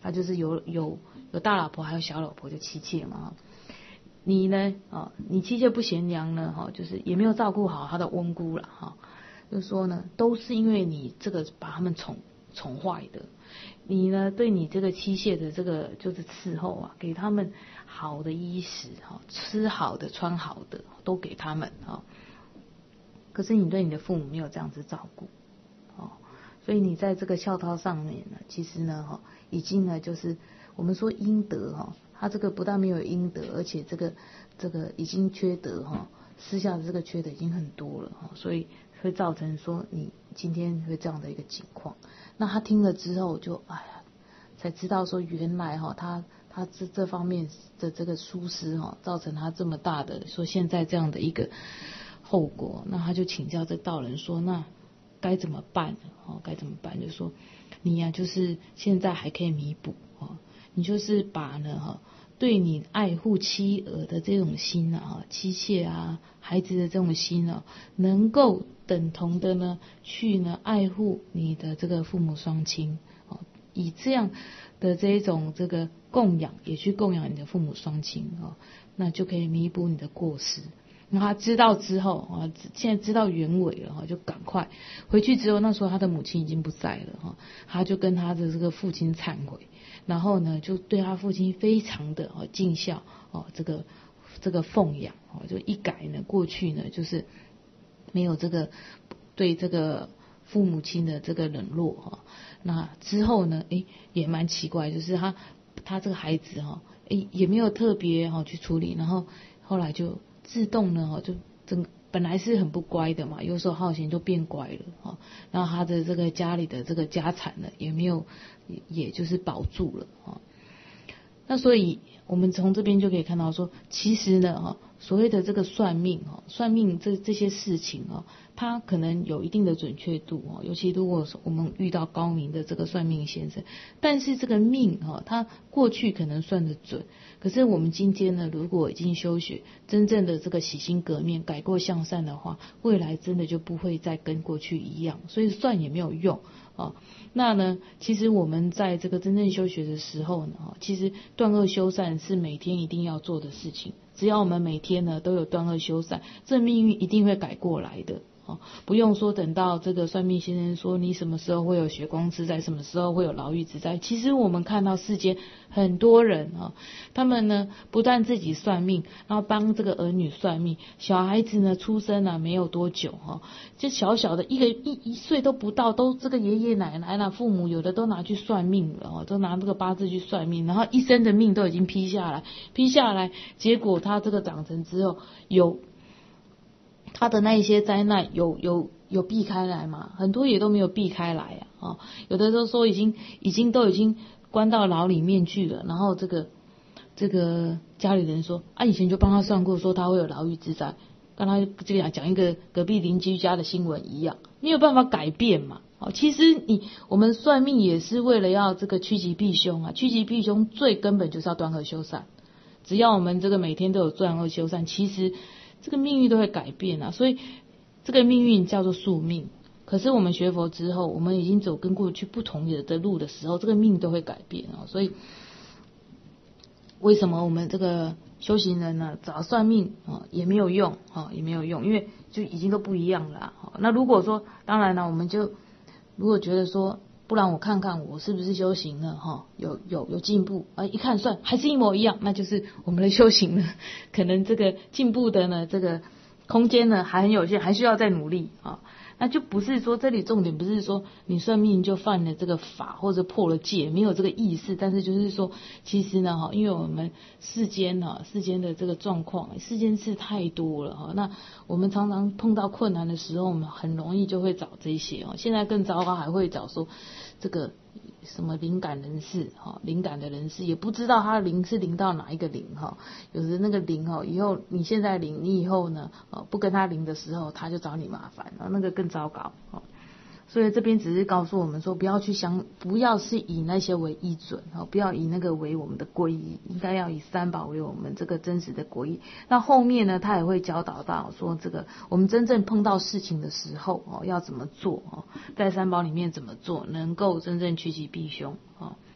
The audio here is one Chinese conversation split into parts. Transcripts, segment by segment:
他就是有大老婆还有小老婆，就妻妾嘛。你呢你妻妾不贤良呢就是也没有照顾好他的翁姑了就是说呢，都是因为你这个把他们宠坏的。你呢对你这个妻妾的这个就是伺候给他们好的衣食吃好的穿好的都给他们可是你对你的父母没有这样子照顾所以你在这个孝道上面呢，其实呢已经呢就是我们说阴德他这个不但没有阴德，而且这个已经缺德私下的这个缺德已经很多了所以会造成说你今天会这样的一个情况。那他听了之后就才知道说原来他这方面的这个疏失造成他这么大的说现在这样的一个后果。那他就请教这道人说，那该怎么办该怎么办？就说你就是现在还可以弥补你就是把呢对你爱护妻儿的这种心妻妾孩子的这种心能够等同的呢去呢爱护你的这个父母双亲以这样的这一种这个供养也去供养你的父母双亲那就可以弥补你的过失。那他知道之后现在知道原委了就赶快回去之后，那时候他的母亲已经不在了他就跟他的这个父亲忏悔，然后呢就对他父亲非常的尽孝这个奉养就一改呢过去呢就是没有这个对这个父母亲的这个冷落那之后呢也蛮奇怪，就是他这个孩子也没有特别去处理，然后后来就自动呢就本来是很不乖的嘛，游手好闲就变乖了然后他的这个家里的这个家产呢也没有也就是保住了那所以我们从这边就可以看到说，其实呢所谓的这个算命这些事情它可能有一定的准确度尤其如果我们遇到高明的这个算命先生，但是这个命它过去可能算得准，可是我们今天呢如果已经修学真正的这个洗心革面改过向善的话，未来真的就不会再跟过去一样，所以算也没有用那呢其实我们在这个真正修学的时候呢其实断恶修善是每天一定要做的事情，只要我们每天呢都有断恶修善，这命运一定会改过来的不用说等到这个算命先生说你什么时候会有血光之灾，什么时候会有牢狱之灾。其实我们看到世间很多人他们呢不但自己算命，然后帮这个儿女算命，小孩子呢出生没有多久就小小的一岁都不到，都这个爷爷奶奶父母有的都拿去算命了都拿这个八字去算命，然后一生的命都已经批下来，结果他这个长成之后有他的那一些灾难有避开来吗？很多也都没有避开来有的都说已经关到牢里面去了，然后这个家里人说以前就帮他算过，说他会有牢狱之灾，跟他这样讲一个隔壁邻居家的新闻一样，没有办法改变嘛其实我们算命也是为了要这个趋吉避凶趋吉避凶最根本就是要断恶修善，只要我们这个每天都有断恶修善，其实这个命运都会改变所以这个命运叫做宿命。可是我们学佛之后，我们已经走跟过去不同的路的时候，这个命都会改变所以为什么我们这个修行人呢找算命也没有用也没有用，因为就已经都不一样了那如果说当然了，我们就如果觉得说不然我看看我是不是修行了有进步一看算还是一模一样，那就是我们的修行呢可能这个进步的呢这个空间呢还很有限，还需要再努力那就不是说这里重点不是说你算命就犯了这个法或者破了戒，没有这个意思，但是就是说其实呢因为我们世间的这个状况，世间事太多了那我们常常碰到困难的时候，我们很容易就会找这些现在更糟糕，还会找说这个什么灵感人士灵感的人士，也不知道他的灵是灵到哪一个灵有的那个灵以后你现在灵，你以后呢不跟他灵的时候，他就找你麻烦那个更糟糕所以这边只是告诉我们说，不要是以那些为依准不要以那个为我们的皈依，应该要以三宝为我们这个真实的皈依。那后面呢，他也会教导到说，这个我们真正碰到事情的时候要怎么做在三宝里面怎么做能够真正趋吉避凶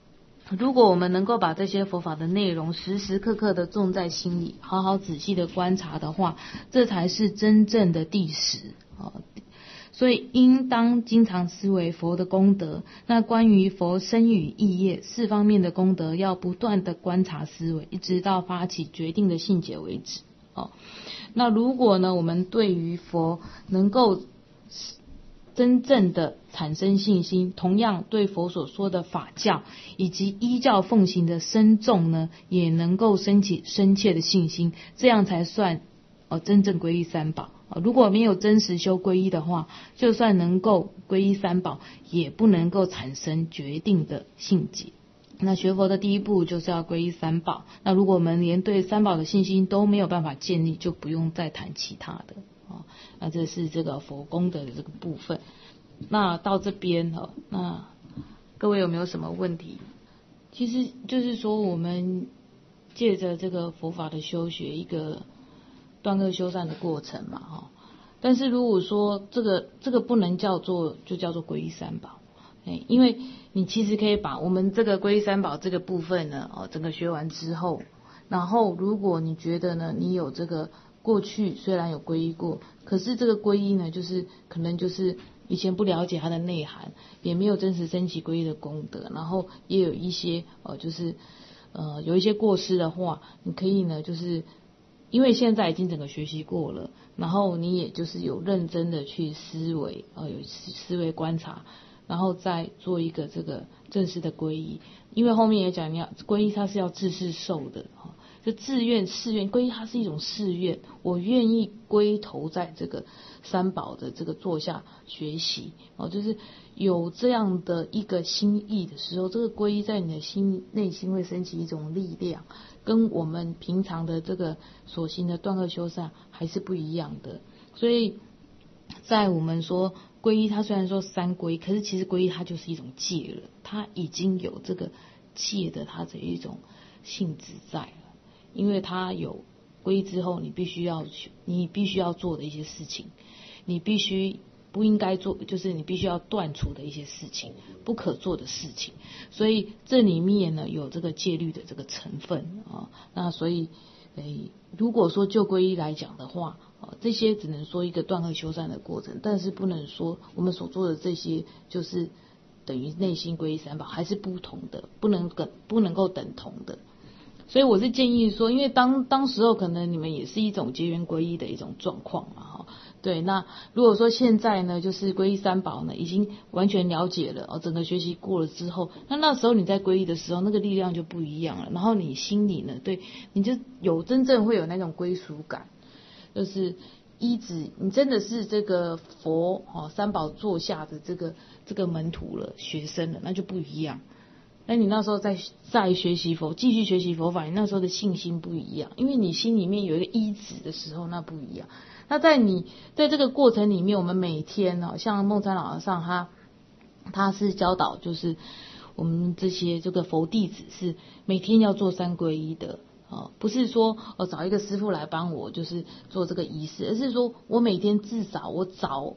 如果我们能够把这些佛法的内容时时刻刻的种在心里，好好仔细的观察的话，这才是真正的第十。所以应当经常思维佛的功德。那关于佛身语意业四方面的功德，要不断的观察思维，一直到发起决定的信解为止。那如果呢，我们对于佛能够真正的产生信心，同样对佛所说的法教以及依教奉行的僧众呢，也能够升起深切的信心，这样才算真正皈依三宝。如果没有真实修皈依的话，就算能够皈依三宝，也不能够产生决定的信解。那学佛的第一步就是要皈依三宝。那如果我们连对三宝的信心都没有办法建立，就不用再谈其他的。那这是这个佛功德的这个部分。那到这边那各位有没有什么问题？其实就是说我们借着这个佛法的修学，一个断恶修善的过程嘛，但是如果说这个不能叫做皈依三宝，因为你其实可以把我们这个皈依三宝这个部分呢，整个学完之后，然后如果你觉得呢，你有这个过去虽然有皈依过，可是这个皈依呢，就是可能就是以前不了解它的内涵，也没有真实升起皈依的功德，然后也有一些就是有一些过失的话，你可以呢，就是因为现在已经整个学习过了，然后你也就是有认真的去思维，有思维观察，然后再做一个这个正式的皈依。因为后面也讲，你要皈依它是要自是受的，就自愿誓愿，皈依它是一种誓愿，我愿意归投在这个三宝的这个座下学习，就是有这样的一个心意的时候，这个皈依在你的内心会升起一种力量，跟我们平常的这个所行的断恶修善还是不一样的。所以在我们说皈依，它虽然说三皈，可是其实皈依它就是一种戒了，它已经有这个戒的它的一种性质在了，因为它有皈依之后，你必须要做的一些事情，你必须不应该做，就是你必须要断除的一些事情，不可做的事情，所以这里面呢有这个戒律的这个成分那所以如果说就皈依来讲的话，这些只能说一个断恶修善的过程，但是不能说我们所做的这些就是等于内心皈依三宝，还是不同的，不能够等同的。所以我是建议说，因为当时候可能你们也是一种结缘皈依的一种状况嘛，对。那如果说现在呢，就是皈依三宝呢，已经完全了解了，整个学习过了之后，那时候你在皈依的时候，那个力量就不一样了。然后你心里呢，对，你就真正会有那种归属感，就是你真的是这个佛三宝座下的这个门徒了，学生了，那就不一样。那你那时候在学习继续学习佛法，你那时候的信心不一样，因为你心里面有一个依止的时候，那不一样。那在这个过程里面，我们每天像梦参老和尚他是教导，就是我们这些这个佛弟子是每天要做三皈依的。不是说找一个师父来帮我就是做这个仪式，而是说我每天至少我早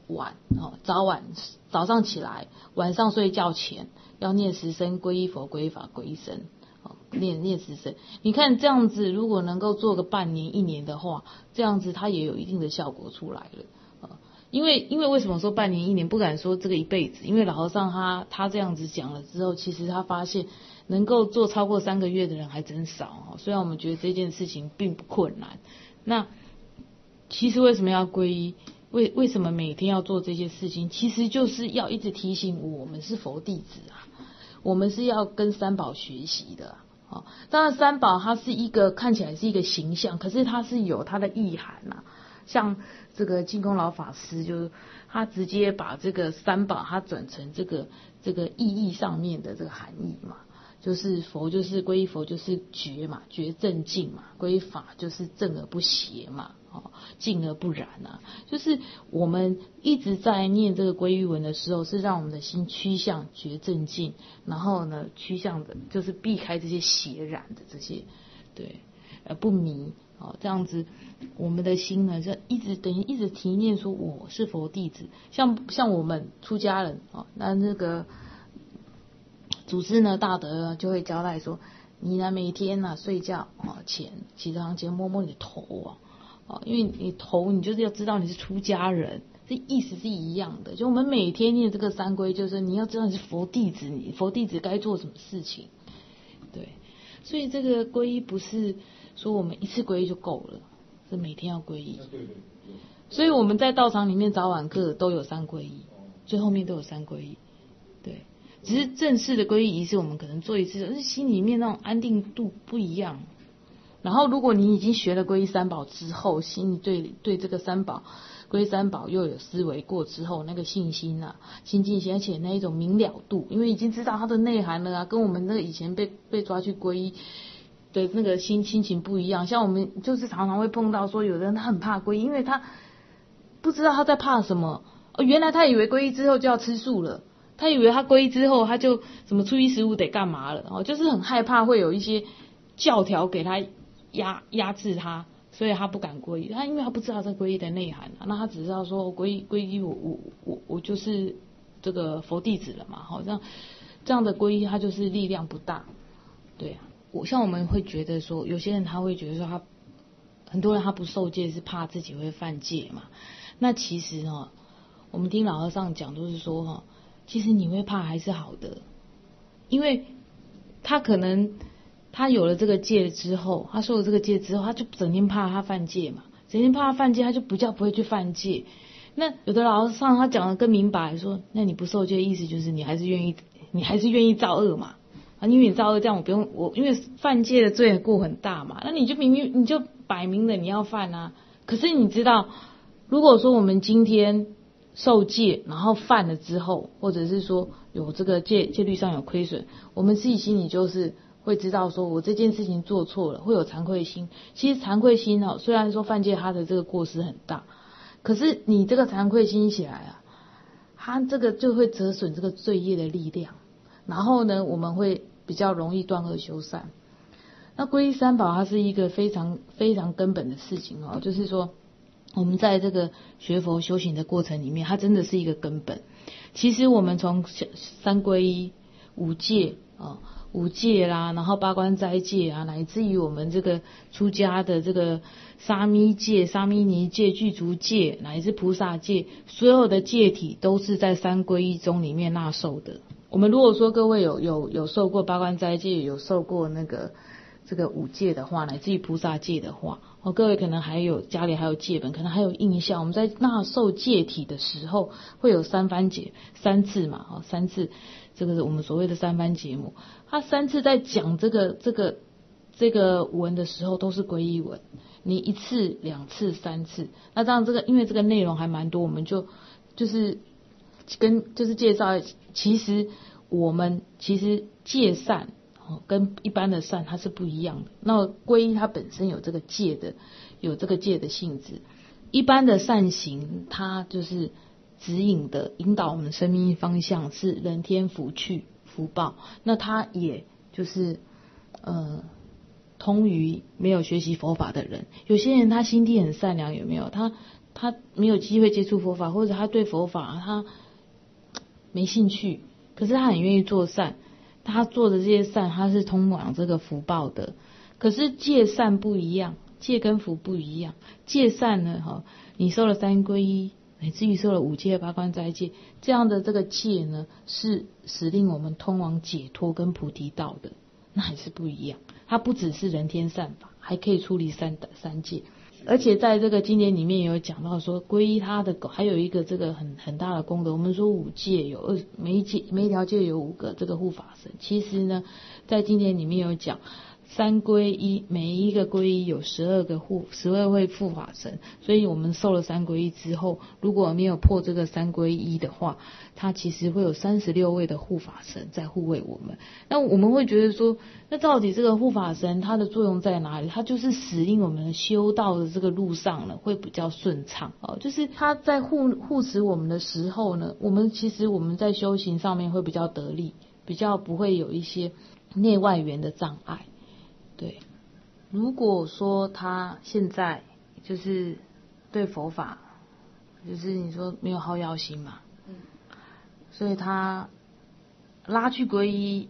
上起来，晚上睡觉前要念10声皈依佛、皈依法、皈依僧，念10声。你看这样子，如果能够做个半年、1年的话，这样子它也有一定的效果出来了。因为为什么说半年、1年，不敢说这个一辈子？因为老和尚他这样子讲了之后，其实他发现能够做超过3个月的人还真少。虽然我们觉得这件事情并不困难，那其实为什么要皈依？为什么每天要做这些事情？其实就是要一直提醒我们是佛弟子我们是要跟三宝学习的当然三宝它是一个看起来是一个形象，可是它是有它的意涵像这个净空老法师，就是他直接把这个三宝他转成这个意义上面的这个含义嘛，就是佛就是皈依佛就是觉嘛，觉正净嘛，皈依法就是正而不邪嘛，净而不染就是我们一直在念这个皈依文的时候，是让我们的心趋向觉正净，然后呢趋向的就是避开这些邪染的这些对不迷这样子我们的心呢就一直提念说我是佛弟子。像我们出家人那个祖师呢大德就会交代说，你呢每天呢睡觉前起床前摸摸你的头因为你头你就是要知道你是出家人，这意思是一样的。就我们每天念这个三皈，就是你要知道你是佛弟子，你佛弟子该做什么事情。对，所以这个皈依不是说我们一次皈依就够了，是每天要皈依。所以我们在道场里面早晚课都有三皈依，最后面都有三皈依。对，只是正式的皈依仪式我们可能做一次，但是心里面那种安定度不一样。然后如果你已经学了皈依三宝之后，心里对这个三宝皈依三宝又有思维过之后，那个信心心进心，而且那一种明了度，因为已经知道它的内涵了跟我们那个以前被抓去皈依的那个心情不一样。像我们就是常常会碰到说，有的人他很怕皈依，因为他不知道他在怕什么原来他以为皈依之后就要吃素了，他以为他皈依之后他就什么初一十五得干嘛了就是很害怕会有一些教条给他压制他，所以他不敢皈依。他因为他不知道这皈依的内涵那他只知道说皈依我就是这个佛弟子了嘛好像这样的皈依他就是力量不大。对像我们会觉得说，有些人他会觉得说很多人他不受戒是怕自己会犯戒嘛。那其实我们听老和尚讲都是说其实你会怕还是好的，因为他可能他有了这个戒之后，他受了这个戒之后，他就整天怕他犯戒嘛，整天怕他犯戒，他就不会去犯戒。那有的老和尚他讲的更明白说，那你不受戒意思就是你还是愿意造恶嘛因为你造恶这样因为犯戒的罪过很大嘛，那你就摆明了你要犯可是你知道，如果说我们今天受戒然后犯了之后，或者是说有这个戒律上有亏损，我们自己心里就是会知道说我这件事情做错了，会有惭愧心。其实惭愧心虽然说犯戒它的这个过失很大，可是你这个惭愧心起来它这个就会折损这个罪业的力量，然后呢我们会比较容易断恶修善。那皈依三宝它是一个非常非常根本的事情就是说我们在这个学佛修行的过程里面，它真的是一个根本。其实我们从三皈依、五戒啦，然后八关斋戒乃至于我们这个出家的这个沙弥戒、沙弥尼戒、具足戒，乃至菩萨戒，所有的戒体都是在三皈依中里面纳受的。我们如果说各位有受过八关斋戒，有受过这个五戒的话，乃至于菩萨戒的话各位可能家里还有戒本，可能还有印象，我们在纳受戒体的时候会有三番解三次嘛三次，这个是我们所谓的三番节目。他三次在讲这个文的时候都是皈依文，你一次、两次、三次。那这样因为这个内容还蛮多，我们就是介绍，其实我们戒善跟一般的善它是不一样的。那皈依它本身有这个戒的性质，一般的善行它就是指引导我们生命方向是人天福趣福报，那它也就是通于没有学习佛法的人。有些人他心地很善良，有没有？他没有机会接触佛法，或者他对佛法他没兴趣，可是他很愿意做善，他做的这些善他是通往这个福报的。可是戒善不一样，戒跟福不一样。戒善呢你受了三皈依，乃至于受了五戒八关斋戒，这样的这个戒呢是使令我们通往解脱跟菩提道的，那还是不一样。它不只是人天善法，还可以处理三戒。而且在这个经典里面有讲到说，皈依它的还有一个这个很大的功德。我们说五戒有每一条戒有5个这个护法神，其实呢在经典里面有讲三皈依，每一个皈依有12位护法神，所以我们受了三皈依之后，如果没有破这个三皈依的话，它其实会有36位的护法神在护卫我们。那我们会觉得说，那到底这个护法神它的作用在哪里？它就是使令我们修道的这个路上呢会比较顺畅就是它在护持我们的时候呢，我们在修行上面会比较得力，比较不会有一些内外缘的障碍。对，如果说他现在就是对佛法，就是你说没有好药心嘛，所以他拉去皈依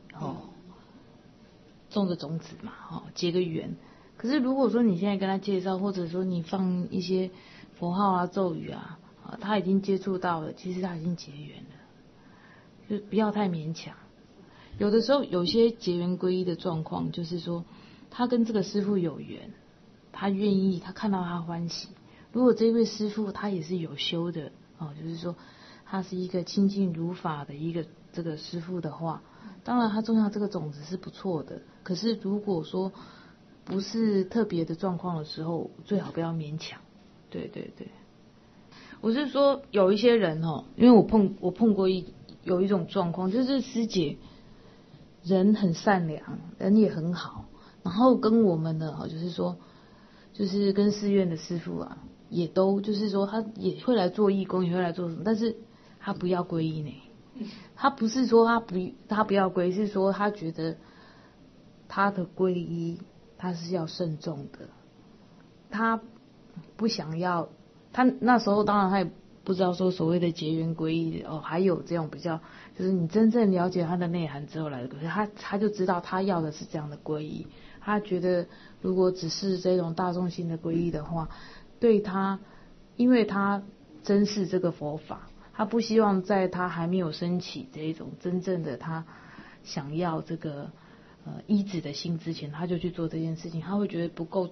种个种子嘛结个缘。可是如果说你现在跟他介绍，或者说你放一些佛号啊咒语啊他已经接触到了，其实他已经结缘了，就不要太勉强。有的时候有些结缘皈依的状况，就是说他跟这个师父有缘，他愿意，他看到他欢喜。如果这位师父他也是有修的就是说他是一个清净如法的一个这个师父的话，当然他种下这个种子是不错的。可是如果说不是特别的状况的时候，最好不要勉强。对对对，我是说有一些人因为我碰过有一种状况，就是师姐人很善良，人也很好，然后跟我们的就是说就是跟寺院的师父啊也都就是说他也会来做义工，也会来做什么，但是他不要皈依呢。他不是说他不要皈依，是说他觉得他的皈依他是要慎重的，他不想要。他那时候当然他也不知道说所谓的结缘皈依还有这种比较，就是你真正了解他的内涵之后来的。可是他就知道他要的是这样的皈依，他觉得如果只是这种大众性的皈依的话，对他，因为他珍视这个佛法，他不希望在他还没有升起这一种真正的他想要这个依止的心之前，他就去做这件事情，他会觉得不够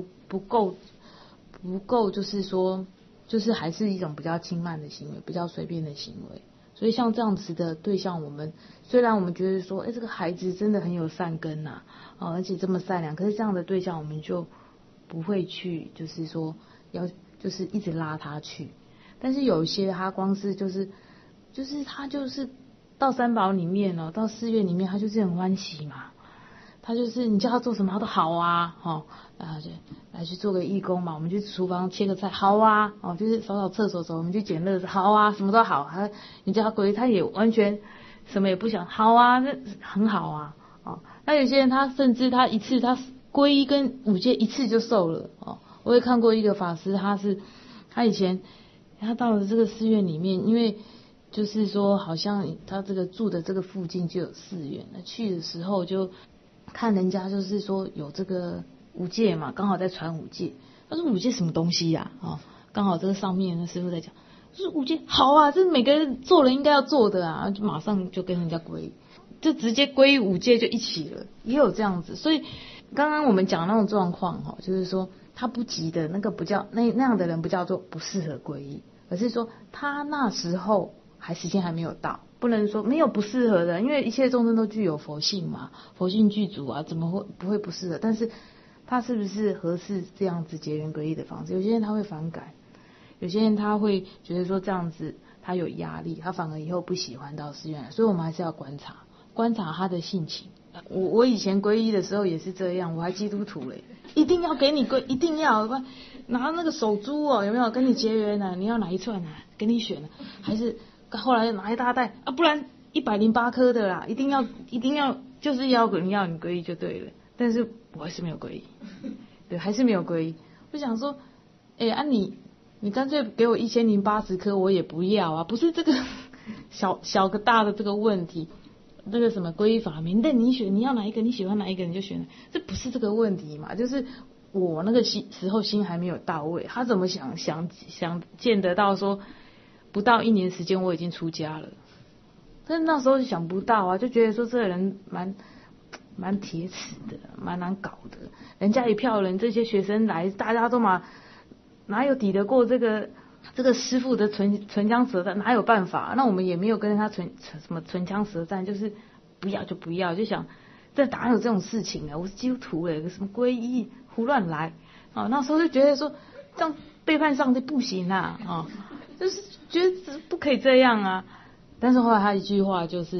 不够，就是说就是还是一种比较轻慢的行为，比较随便的行为。所以像这样子的对象，我们虽然我们觉得说这个孩子真的很有善根而且这么善良，可是这样的对象我们就不会去就是说就是一直拉他去。但是有些他光是就是他就是到三宝里面到寺院里面，他就是很欢喜嘛，他就是你叫他做什么他都好啊就来去做个义工嘛，我们去厨房切个菜好啊就是扫厕所我们去捡垃圾好啊，什么都好。你叫他皈依，他也完全什么也不想，好啊，那很好啊那有些人他甚至他一次他皈依跟五戒一次就受了我也看过一个法师，他以前他到了这个寺院里面，因为就是说好像他这个住的这个附近就有寺院，那去的时候就看人家就是说有这个五戒嘛，刚好在传五戒。他说五戒什么东西呀刚好这个上面的师父在讲，说五戒好啊，这是每个人做人应该要做的就马上就跟人家皈依，就直接皈依五戒就一起了，也有这样子。所以刚刚我们讲那种状况就是说他不急的那个不叫那样的人不叫做不适合皈依，而是说他那时候时间还没有到。不能说没有不适合的，因为一切众生都具有佛性嘛，佛性具足怎么会不会不适合？但是他是不是合适这样子结缘皈依的方式？有些人他会反感，有些人他会觉得说这样子他有压力，他反而以后不喜欢到寺院来。所以我们还是要观察他的性情。我以前皈依的时候也是这样，我还基督徒嘞，一定要给你皈，一定要拿那个手珠有没有跟你结缘你要哪一串给你选还是后来拿一大袋不然108颗的啦，一定要就是要你皈依就对了。但是我还是没有皈依，对，还是没有皈依。我想说你干脆给我1080颗我也不要不是这个小个大的这个问题，这个什么皈依法门，那你选你要哪一个，你喜欢哪一个你就选，这不是这个问题嘛，就是我那个时候心还没有到位。他怎么想见得到说不到1年时间我已经出家了，但是那时候想不到就觉得说这个人蛮铁齿的，蛮难搞的。人家一票人这些学生来，大家都哪有抵得过这个师父的唇枪舌战，哪有办法？那我们也没有跟他什么唇枪舌战，就是不要就不要，就想这哪有这种事情我是基督徒什么皈依胡乱来那时候就觉得说这样背叛上帝不行就是觉得不可以这样但是后来他一句话就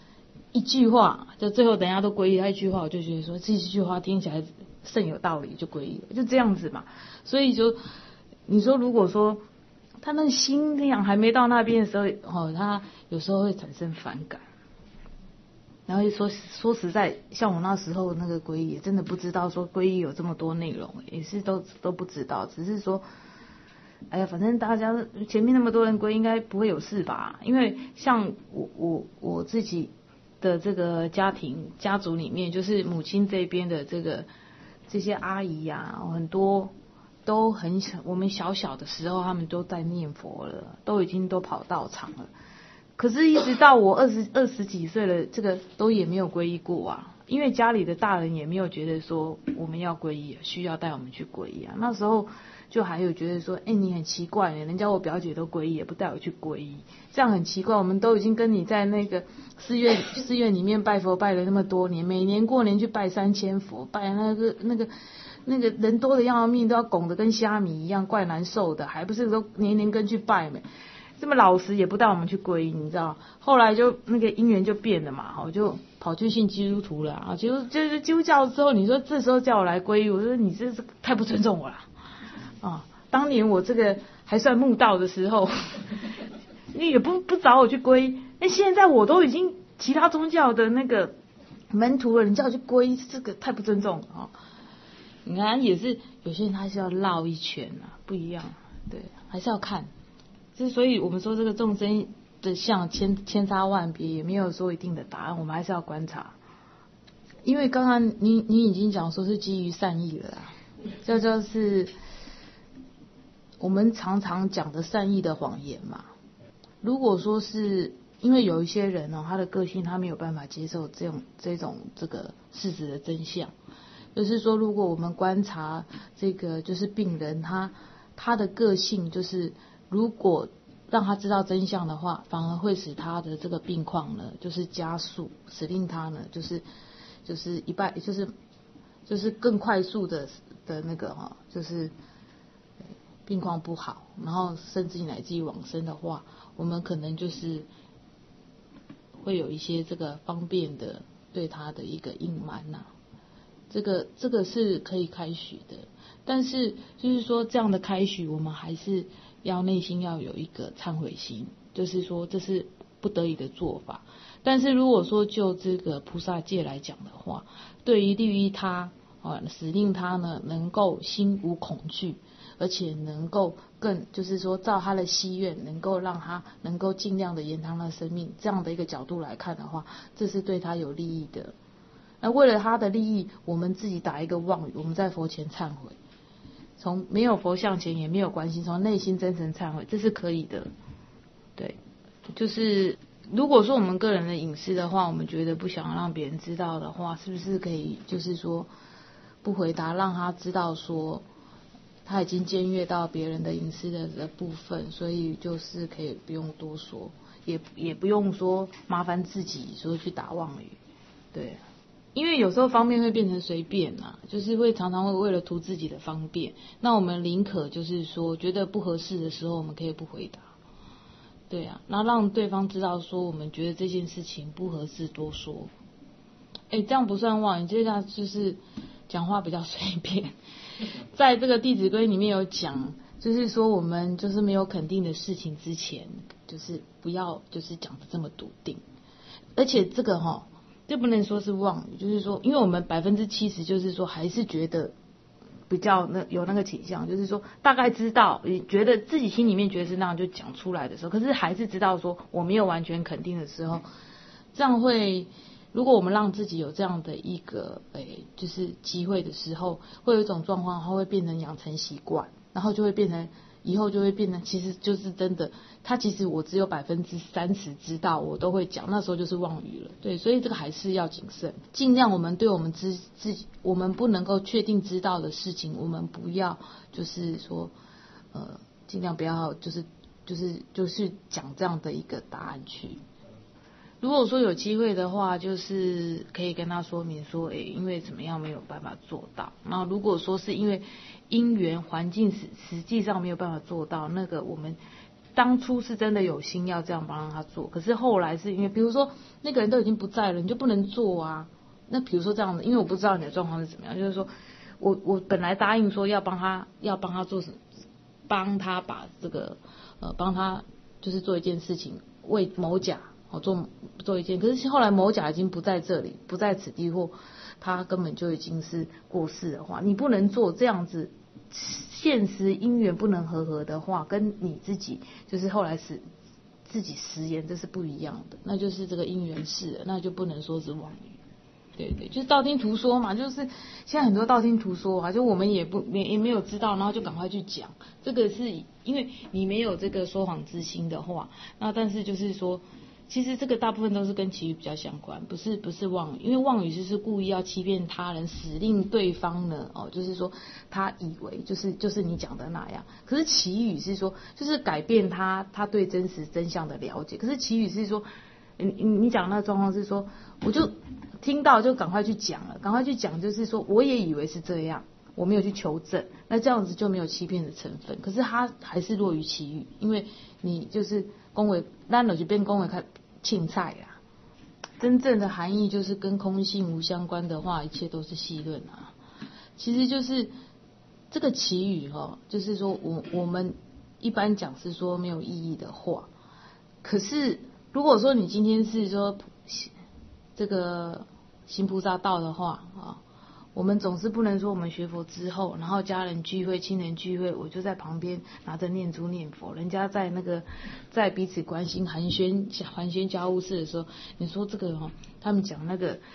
最后等一下都皈依，他一句话我就觉得说这句话听起来甚有道理，就皈依了，就这样子嘛。所以就你说如果说他那心量还没到那边的时候他有时候会产生反感。然后说实在，像我那时候那个皈依也真的不知道说皈依有这么多内容，也是都不知道，只是说反正大家前面那么多人皈应该不会有事吧。因为像我自己的这个家族里面，就是母亲这边的这些阿姨呀，很多都很小，我们小小的时候他们都在念佛了，都已经都跑道场了。可是，一直到我二十几岁了，这个都也没有皈依过啊，因为家里的大人也没有觉得说我们要皈依，需要带我们去皈依啊。那时候就还有觉得说，你很奇怪，人家我表姐都皈依，也不带我去皈依，这样很奇怪。我们都已经跟你在那个寺院里面拜佛拜了那么多年，每年过年去拜3000佛，拜那个人多的要命，都要拱得跟虾米一样，怪难受的，还不是说年年跟去拜没？这么老实也不带我们去皈依，你知道？后来就那个因缘就变了嘛，我就跑去信基督徒了啊。就是基督教之后，你说这时候叫我来皈依，我说你这是太不尊重我了啊！当年我这个还算慕道的时候，你也不找我去皈依，那现在我都已经其他宗教的那个门徒了，你叫我去皈依，这个太不尊重了啊！你看也是有些人他是要绕一圈啊，不一样，对，还是要看。所以我们说这个众生的相千差万别，也没有说一定的答案，我们还是要观察。因为刚刚你已经讲说是基于善意了啦，这就是我们常常讲的善意的谎言嘛。如果说是因为有一些人他的个性他没有办法接受这种这个事实的真相，就是说如果我们观察这个就是病人他的个性就是如果让他知道真相的话，反而会使他的这个病况呢，就是加速，使令他呢，就是更快速的那个就是病况不好，然后甚至乃至于往生的话，我们可能就是会有一些这个方便的对他的一个隐瞒呐，这个是可以开许的，但是就是说这样的开许，我们还是要内心要有一个忏悔心，就是说这是不得已的做法。但是如果说就这个菩萨戒来讲的话，对于利益他使令他呢能够心无恐惧，而且能够更就是说照他的希愿，能够让他能够尽量的延长他的生命，这样的一个角度来看的话，这是对他有利益的。那为了他的利益，我们自己打一个妄语，我们在佛前忏悔，从没有佛像前也没有关系，从内心真诚忏悔，这是可以的。对，就是如果说我们个人的隐私的话，我们觉得不想让别人知道的话，是不是可以就是说不回答，让他知道说他已经僭越到别人的隐私的部分，所以就是可以不用多说，也不用说麻烦自己说去打妄语。对，因为有时候方便会变成随便啊，就是会常常会为了图自己的方便，那我们宁可就是说觉得不合适的时候，我们可以不回答。对啊，然后让对方知道说我们觉得这件事情不合适多说。这样不算妄语，这样就是讲话比较随便。在这个《弟子规》里面有讲，就是说我们就是没有肯定的事情之前，就是不要就是讲的这么笃定。而且这个就不能说是妄语，就是说因为我们70%就是说还是觉得比较有那个倾向，就是说大概知道，也觉得自己心里面觉得是那样就讲出来的时候，可是还是知道说我没有完全肯定的时候，这样会，如果我们让自己有这样的一个就是机会的时候，会有一种状况，它会变成养成习惯，然后就会变成以后就会变成其实就是真的，他其实我只有30%知道，我都会讲，那时候就是妄语了。对，所以这个还是要谨慎，尽量我们对我们自己我们不能够确定知道的事情，我们不要就是说尽量不要就是讲这样的一个答案去。如果说有机会的话，就是可以跟他说明说，因为怎么样没有办法做到。然后如果说是因为因缘环境实际上没有办法做到，那个我们当初是真的有心要这样帮他做，可是后来是因为比如说那个人都已经不在了，你就不能做啊。那比如说这样的，因为我不知道你的状况是怎么样，就是说我本来答应说要帮他做什么，帮他把这个帮他就是做一件事情，为某甲做一件，可是后来某甲已经不在这里，不在此地，或他根本就已经是过世的话，你不能做这样子，现实因缘不能和合的话，跟你自己就是后来自己食言，这是不一样的，那就是这个因缘事，那就不能说是妄语。对对，就是道听途说嘛，就是现在很多道听途说啊，就我们也没有知道，然后就赶快去讲，这个是因为你没有这个说谎之心的话，那但是就是说，其实这个大部分都是跟祈语比较相关，不是妄语，因为妄语就是故意要欺骗他人，使令对方呢，就是说他以为就是你讲的那样，可是祈语是说就是改变他对真实真相的了解，可是祈语是说。你讲那个状况是说，我就听到就赶快去讲了，赶快去讲，就是说我也以为是这样，我没有去求证，那这样子就没有欺骗的成分。可是他还是落于其语，因为你就是恭维，那就变恭维看庆菜啦。真正的含义就是跟空性无相关的话，一切都是戏论啊。其实就是这个祈语就是说我们一般讲是说没有意义的话，可是。如果说你今天是说这个行菩萨道的话我们总是不能说我们学佛之后，然后家人聚会、亲人聚会，我就在旁边拿着念珠念佛，人家在彼此关心寒暄家务事的时候，你说这个他们讲那个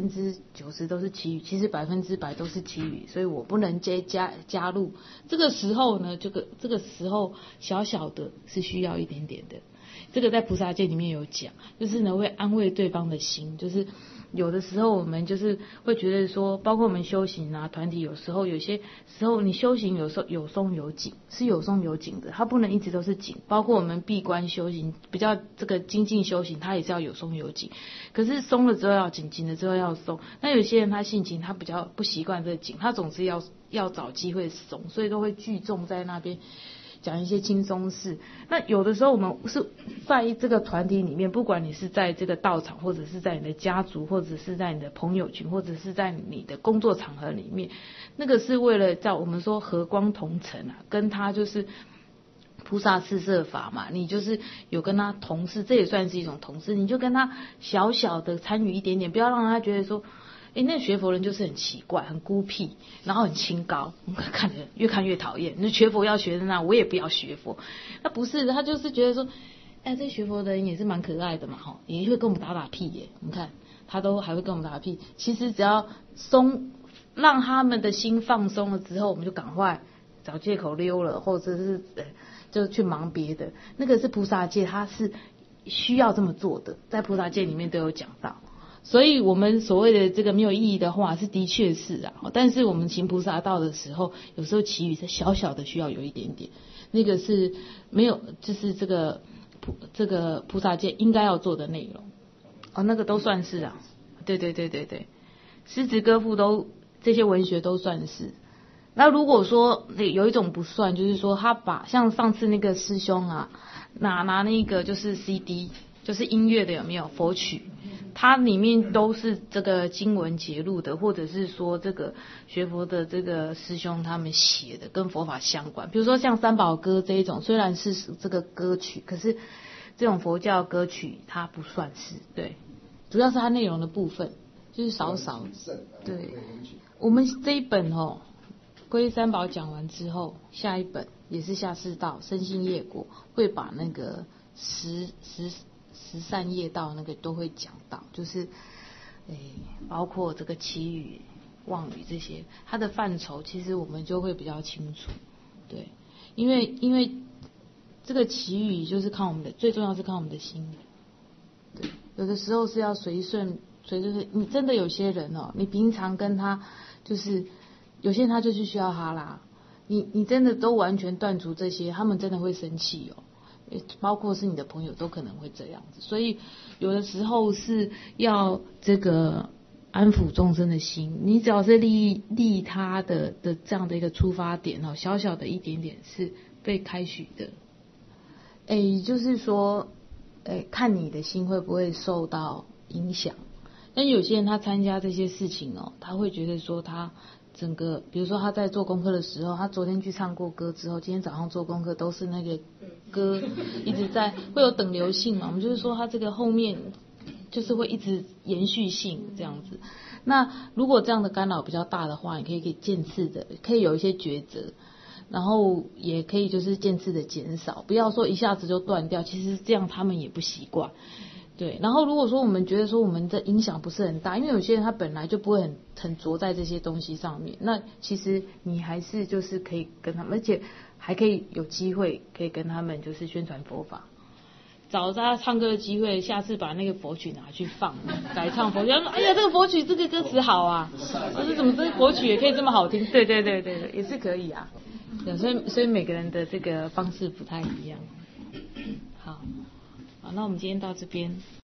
90%都是祈语，其实100%都是祈语，所以我不能加入。这个时候呢，这个时候小小的是需要一点点的。这个在菩萨戒里面有讲，就是呢会安慰对方的心，就是有的时候我们就是会觉得说，包括我们修行啊，团体有些时候你修行有时候有松有紧，是有松有紧的，它不能一直都是紧。包括我们闭关修行，比较这个精进修行，它也是要有松有紧。可是松了之后要紧，紧了之后要松。那有些人他性情他比较不习惯这个紧，他总是要找机会松，所以都会聚众在那边。讲一些轻松事，那有的时候我们是在这个团体里面，不管你是在这个道场，或者是在你的家族，或者是在你的朋友群，或者是在你的工作场合里面，那个是为了在我们说和光同尘啊，跟他就是菩萨四摄法嘛，你就是有跟他同事，这也算是一种同事，你就跟他小小的参与一点点，不要让他觉得说。那学佛人就是很奇怪，很孤僻，然后很清高，越看越讨厌。那学佛要学的那，我也不要学佛。那不是，他就是觉得说，这学佛的人也是蛮可爱的嘛，也会跟我们打屁耶。你看，他都还会跟我们打屁。其实只要让他们的心放松了之后，我们就赶快找借口溜了，或者是就去忙别的。那个是菩萨戒，他是需要这么做的，在菩萨戒里面都有讲到。所以我们所谓的这个没有意义的话，是的确是啊，但是我们行菩萨道的时候，有时候祈语是小小的需要有一点点，那个是没有，就是这个菩萨戒应该要做的内容那个都算是啊，对，诗词歌赋都这些文学都算是。那如果说有一种不算，就是说他把像上次那个师兄啊，拿那个就是 CD， 就是音乐的有没有佛曲？它里面都是这个经文节录的，或者是说这个学佛的这个师兄他们写的跟佛法相关。比如说像三宝歌这一种，虽然是这个歌曲，可是这种佛教歌曲它不算是，对，主要是它内容的部分就是少。对，我们这一本皈依三宝讲完之后，下一本也是下士道身心业果，会把那个十善业道那个都会讲到，就是包括这个祈语、妄语这些，它的范畴其实我们就会比较清楚。对，因为这个祈语就是看我们的，最重要是看我们的心。对，有的时候是要随顺，你真的有些人你平常跟他就是有些人他就是需要哈拉，你真的都完全断除这些，他们真的会生气包括是你的朋友都可能会这样子，所以有的时候是要这个安抚众生的心，你只要是利他的这样的一个出发点小小的一点点是被开许的，就是说看你的心会不会受到影响。但有些人他参加这些事情他会觉得说他整个，比如说他在做功课的时候，他昨天去唱过歌之后，今天早上做功课都是那个歌一直在，会有等流性嘛，我们就是说他这个后面就是会一直延续性这样子。那如果这样的干扰比较大的话，你可以见次的，可以有一些抉择。 然后也可以就是渐次的减少，不要说一下子就断掉，其实这样他们也不习惯。对，然后如果说我们觉得说我们的影响不是很大，因为有些人他本来就不会很着在这些东西上面，那其实你还是就是可以跟他们，而且还可以有机会可以跟他们就是宣传佛法，找他唱歌的机会，下次把那个佛曲拿去放，改唱佛曲，他说哎呀这个佛曲这个歌词好啊，就是怎么这个佛曲也可以这么好听，对，也是可以啊。对，所以每个人的这个方式不太一样。好，那我们今天到这边。